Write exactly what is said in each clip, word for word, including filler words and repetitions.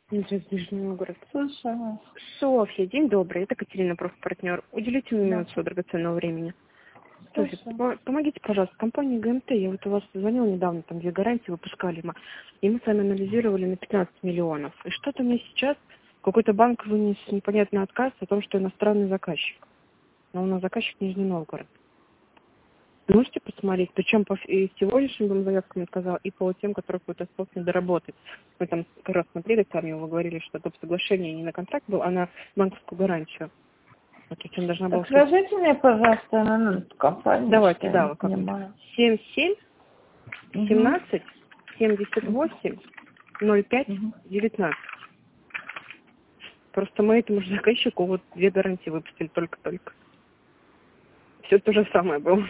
Здравствуйте, Нижний Новгород. Слушаю. Софья, день добрый. Это Катерина, профпартнер. Уделите мне Да. минуту своего драгоценного времени. Софья, Слушаю. помо- помогите, пожалуйста, компания ГМТ, я вот у вас звонила недавно, там две гарантии выпускали мы, и мы с вами анализировали на пятнадцать миллионов. И что-то мне сейчас какой-то банк вынес непонятный отказ о том, что иностранный заказчик. Но у нас заказчик Нижний Новгород. Можете посмотреть, причем по и сегодняшним заявкам отказал, и по тем, которых будет осталось не доработать. Мы там как раз смотрели с вами, вы говорили, что доп. Соглашение не на контракт был, а на банковскую гарантию. Вот, то есть он должна была... Скажите мне, пожалуйста, номер компании. Давайте, Что я да, не как понимаю. семь семь Угу. семнадцать семьдесят восемь ноль пять Угу. девятнадцать. Просто мы этому же заказчику вот две гарантии выпустили только-только. Все то же самое было.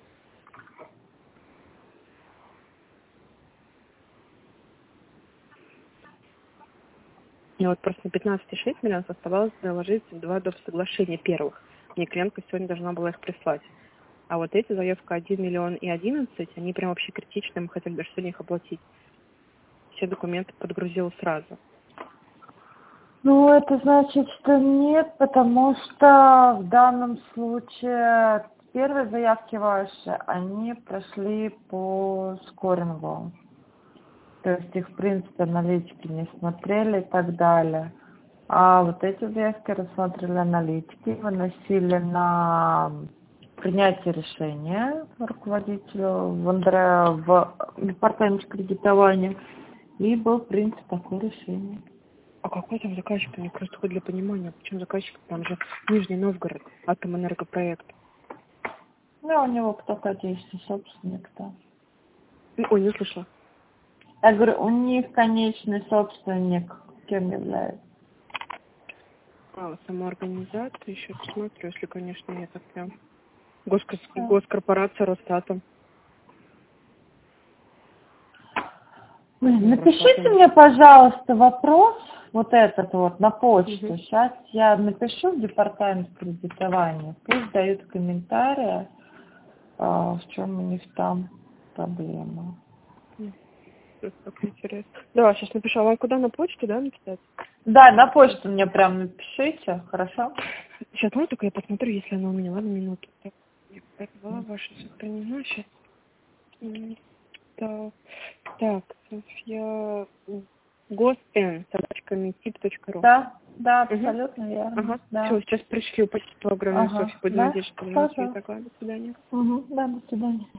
И вот просто на пятнадцать целых шесть миллионов оставалось доложить два доп. Соглашения первых. Мне клиентка сегодня должна была их прислать. А вот эти, заявка один миллион и одиннадцать, они прям вообще критичные, мы хотели даже сегодня их оплатить. Все документы подгрузила сразу. Ну, это значит, что нет, потому что в данном случае первые заявки ваши, они прошли по скорингу. То есть их, в принципе, аналитики не смотрели и так далее. А вот эти заявки рассмотрели аналитики, выносили на принятие решения руководителю в, Андре... в департаменте кредитования. И был, в принципе, такое решение. А какой там заказчик? Мне просто хоть для понимания, почему заказчик? Там же Нижний Новгород, Атомэнергопроект. Ну, у него кто конечный собственник, да. Ой, не слышала. Я говорю, у них конечный собственник кем является? А, самоорганизация, еще посмотрю, если, конечно, я так прям. Госкор... Да. Госкорпорация Росатом. Блин, Ну, напишите Росатом. мне, пожалуйста, вопрос, вот этот вот, на почту. Угу. Сейчас я напишу в департамент кредитования, пусть дают комментарии, а, в чем у них там проблема. Как интересно. Да, сейчас напишу. А вам куда, на почту, да, написать? Да, на почту мне прям напишите, хорошо? Сейчас, ну, только я посмотрю, если она у меня. Ладно, минуту. Так, это была ваша сохранена. Сейчас. Так, так, Софья Госн, собачками тип.ру. Да, да, Угу. абсолютно верно, Ага. да. Все, сейчас пришлю. Спасибо огромное, Ага, Софья. Буду да, надеяться, что у нас не хорошо. такое. До свидания. Угу, да, до свидания.